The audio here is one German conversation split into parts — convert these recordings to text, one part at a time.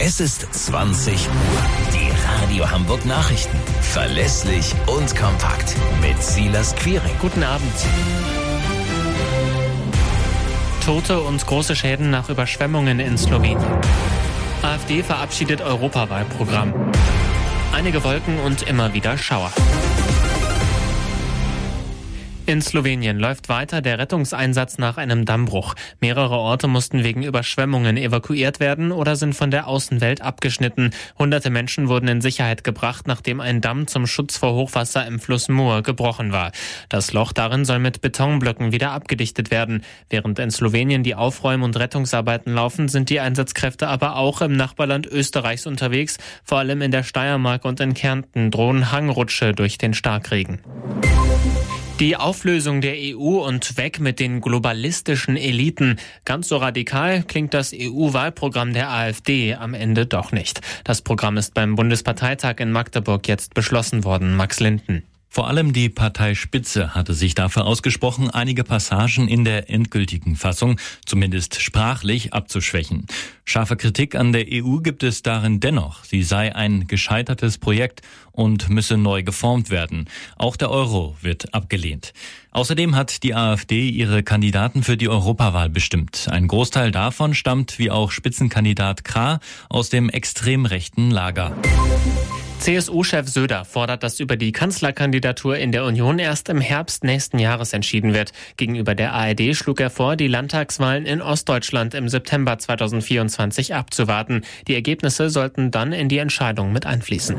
Es ist 20 Uhr. Die Radio Hamburg Nachrichten. Verlässlich und kompakt. Mit Silas Quiring. Guten Abend. Tote und große Schäden nach Überschwemmungen in Slowenien. AfD verabschiedet Europawahlprogramm. Einige Wolken und immer wieder Schauer. In Slowenien läuft weiter der Rettungseinsatz nach einem Dammbruch. Mehrere Orte mussten wegen Überschwemmungen evakuiert werden oder sind von der Außenwelt abgeschnitten. Hunderte Menschen wurden in Sicherheit gebracht, nachdem ein Damm zum Schutz vor Hochwasser im Fluss Mur gebrochen war. Das Loch darin soll mit Betonblöcken wieder abgedichtet werden. Während in Slowenien die Aufräum- und Rettungsarbeiten laufen, sind die Einsatzkräfte aber auch im Nachbarland Österreichs unterwegs. Vor allem in der Steiermark und in Kärnten drohen Hangrutsche durch den Starkregen. Die Auflösung der EU und weg mit den globalistischen Eliten. Ganz so radikal klingt das EU-Wahlprogramm der AfD am Ende doch nicht. Das Programm ist beim Bundesparteitag in Magdeburg jetzt beschlossen worden. Max Linden. Vor allem die Parteispitze hatte sich dafür ausgesprochen, einige Passagen in der endgültigen Fassung, zumindest sprachlich, abzuschwächen. Scharfe Kritik an der EU gibt es darin dennoch. Sie sei ein gescheitertes Projekt und müsse neu geformt werden. Auch der Euro wird abgelehnt. Außerdem hat die AfD ihre Kandidaten für die Europawahl bestimmt. Ein Großteil davon stammt, wie auch Spitzenkandidat Krah, aus dem extrem rechten Lager. CSU-Chef Söder fordert, dass über die Kanzlerkandidatur in der Union erst im Herbst nächsten Jahres entschieden wird. Gegenüber der ARD schlug er vor, die Landtagswahlen in Ostdeutschland im September 2024 abzuwarten. Die Ergebnisse sollten dann in die Entscheidung mit einfließen.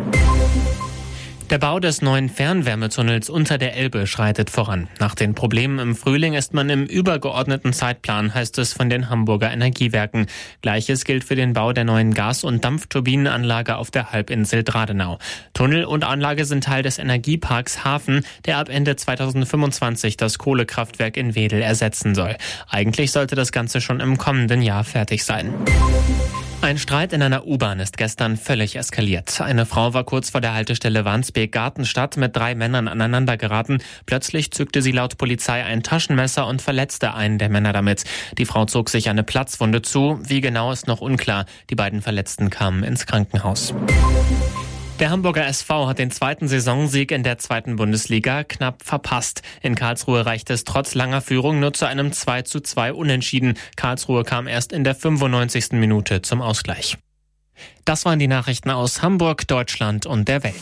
Der Bau des neuen Fernwärmetunnels unter der Elbe schreitet voran. Nach den Problemen im Frühling ist man im übergeordneten Zeitplan, heißt es von den Hamburger Energiewerken. Gleiches gilt für den Bau der neuen Gas- und Dampfturbinenanlage auf der Halbinsel Dradenau. Tunnel und Anlage sind Teil des Energieparks Hafen, der ab Ende 2025 das Kohlekraftwerk in Wedel ersetzen soll. Eigentlich sollte das Ganze schon im kommenden Jahr fertig sein. Ein Streit in einer U-Bahn ist gestern völlig eskaliert. Eine Frau war kurz vor der Haltestelle Wandsbek-Gartenstadt mit 3 Männern aneinander geraten. Plötzlich zückte sie laut Polizei ein Taschenmesser und verletzte einen der Männer damit. Die Frau zog sich eine Platzwunde zu. Wie genau ist noch unklar. Die beiden Verletzten kamen ins Krankenhaus. Der Hamburger SV hat den 2. Saisonsieg in der 2. Bundesliga knapp verpasst. In Karlsruhe reichte es trotz langer Führung nur zu einem 2:2 Unentschieden. Karlsruhe kam erst in der 95. Minute zum Ausgleich. Das waren die Nachrichten aus Hamburg, Deutschland und der Welt.